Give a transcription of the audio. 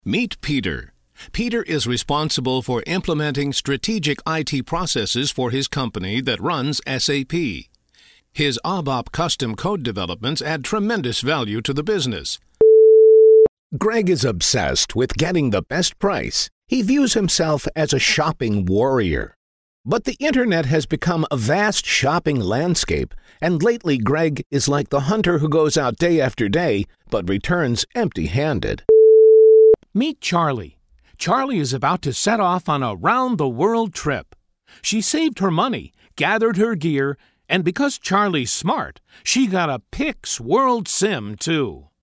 Meet Peter. Peter is responsible for implementing strategic IT processes for his company that runs SAP. His ABAP custom code developments add tremendous value to the business. Greg is obsessed with getting the best price. He views himself as a shopping warrior. But the internet has become a vast shopping landscape, and lately Greg is like the hunter who goes out day after day but returns empty-handed. Meet Charlie. Charlie is about to set off on a round-the-world trip. She saved her money, gathered her gear, and because Charlie's smart, she got a Pix World Sim, too.